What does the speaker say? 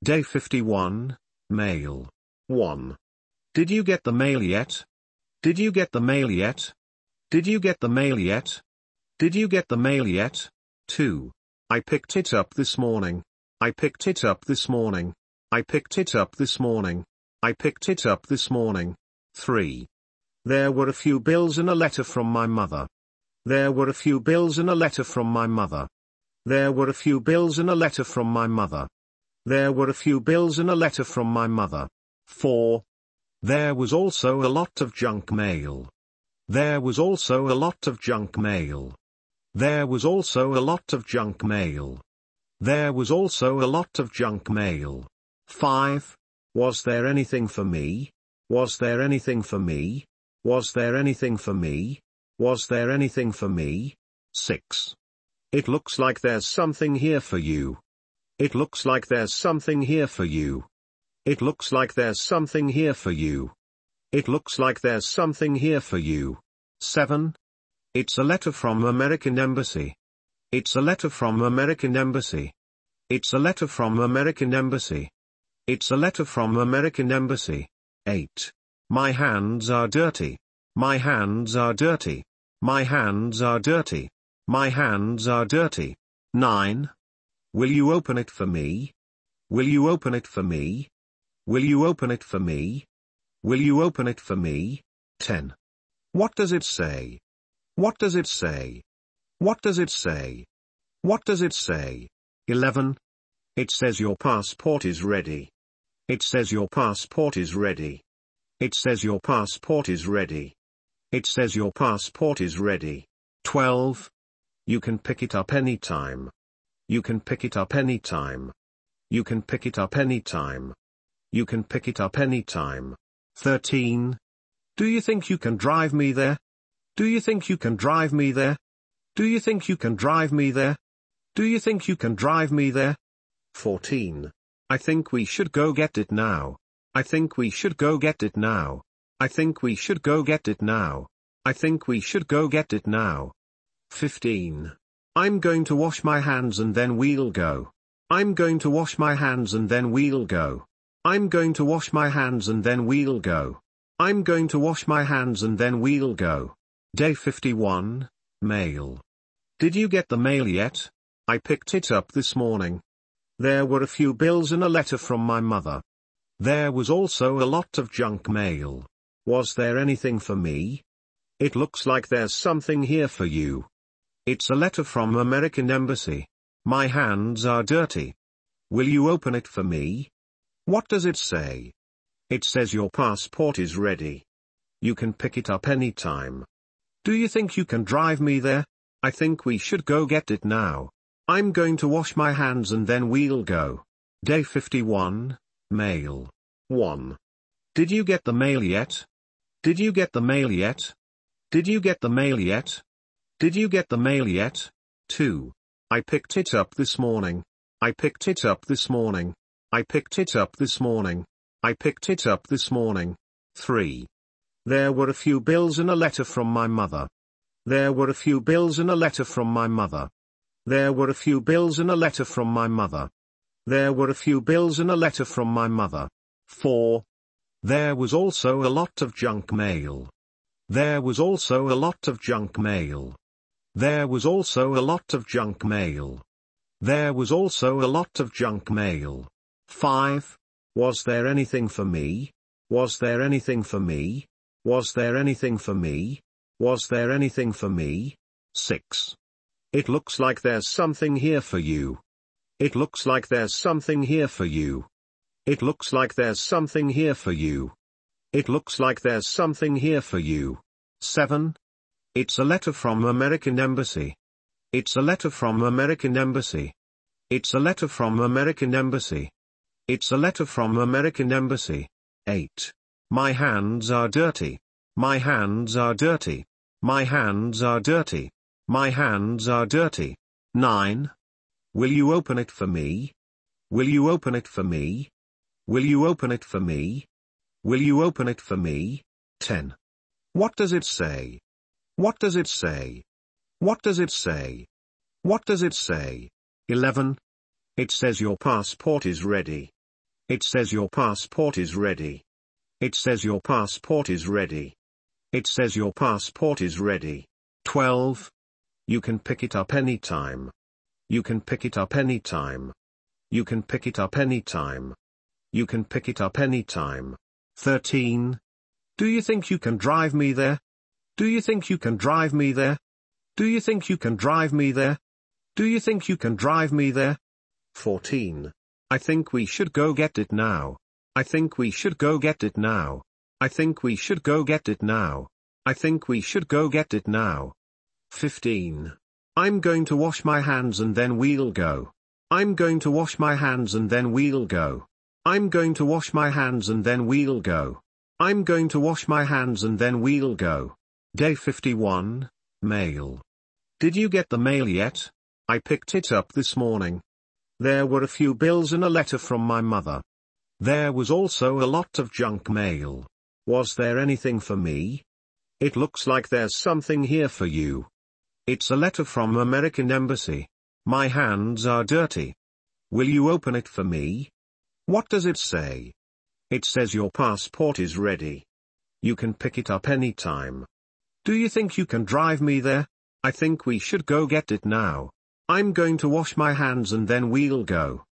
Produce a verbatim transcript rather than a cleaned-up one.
Day fifty-one, Mail. one. Did you get the mail yet? Did you get the mail yet? Did you get the mail yet? Did you get the mail yet? two. I picked it up this morning. I picked it up this morning. I picked it up this morning. I picked it up this morning. three. There were a few bills in a letter from my mother. There were a few bills in a letter from my mother. There were a few bills in a letter from my mother. There were a few bills in a letter from my mother. four. There was also a lot of junk mail. There was also a lot of junk mail. There was also a lot of junk mail. There was also a lot of junk mail. five. Was there anything for me? Was there anything for me? Was there anything for me? Was there anything for me? six. It looks like there's something here for you. It looks like there's something here for you. It looks like there's something here for you. It looks like there's something here for you. seven. It's a letter from American Embassy. It's a letter from American Embassy. It's a letter from American Embassy. It's a letter from American Embassy. eight. My hands are dirty. My hands are dirty. My hands are dirty. My hands are dirty. nine. Will you open it for me? Will you open it for me? Will you open it for me? Will you open it for me? ten. What does it say? What does it say? What does it say? What does it say? eleven. It says your passport is ready. It says your passport is ready. It says your passport is ready. It says your passport is ready. twelve. You can pick it up anytime. You can pick it up anytime. You can pick it up anytime. You can pick it up anytime. thirteen. Do you think you can drive me there? Do you think you can drive me there? Do you think you can drive me there? Do you think you can drive me there? fourteen. I think we should go get it now. I think we should go get it now. I think we should go get it now. I think we should go get it now. fifteen. I'm going to wash my hands and then we'll go. I'm going to wash my hands and then we'll go. I'm going to wash my hands and then we'll go. I'm going to wash my hands and then we'll go. Day fifty-one, Mail. Did you get the mail yet? I picked it up this morning. There were a few bills in a letter from my mother. There was also a lot of junk mail. Was there anything for me? It looks like there's something here for you. It's a letter from American Embassy. My hands are dirty. Will you open it for me? What does it say? It says your passport is ready. You can pick it up anytime. Do you think you can drive me there? I think we should go get it now. I'm going to wash my hands and then we'll go. Day fifty-one, Mail. one. Did you get the mail yet? Did you get the mail yet? Did you get the mail yet? Did you get the mail yet? two. I picked it up this morning. I picked it up this morning. I picked it up this morning. I picked it up this morning. three. There were a few bills in a letter from my mother. There were a few bills in a letter from my mother. There were a few bills in a letter from my mother. There were a few bills in a letter from my mother. four. There was also a lot of junk mail. There was also a lot of junk mail. There was also a lot of junk mail. There was also a lot of junk mail. five. Was there anything for me? Was there anything for me? Was there anything for me? Was there anything for me? six. It looks like there's something here for you. It looks like there's something here for you. It looks like there's something here for you. It looks like there's something here for you. seven. It's a letter from American Embassy. It's a letter from American Embassy. It's a letter from American Embassy. It's a letter from American Embassy. eight. My hands are dirty. My hands are dirty. My hands are dirty. My hands are dirty. nine. Will you open it for me? Will you open it for me? Will you open it for me? Will you open it for me? ten. What does it say? What does it say? What does it say? What does it say? eleven. It says your passport is ready. It says your passport is ready. It says your passport is ready. It says your passport is ready. twelve. You can pick it up anytime. You can pick it up anytime. You can pick it up anytime. You can pick it up anytime. thirteen. Do you think you can drive me there? Do you think you can drive me there? Do you think you can drive me there? Do you think you can drive me there? fourteen. I think we should go get it now. I think we should go get it now. I think we should go get it now. I think we should go get it now. fifteen. I'm going to wash my hands and then we'll go. I'm going to wash my hands and then we'll go. I'm going to wash my hands and then we'll go. I'm going to wash my hands and then we'll go. Day fifty-one, Mail. Did you get the mail yet? I picked it up this morning. There were a few bills and a letter from my mother. There was also a lot of junk mail. Was there anything for me? It looks like there's something here for you. It's a letter from American Embassy. My hands are dirty. Will you open it for me? What does it say? It says your passport is ready. You can pick it up anytime. Do you think you can drive me there? I think we should go get it now. I'm going to wash my hands and then we'll go.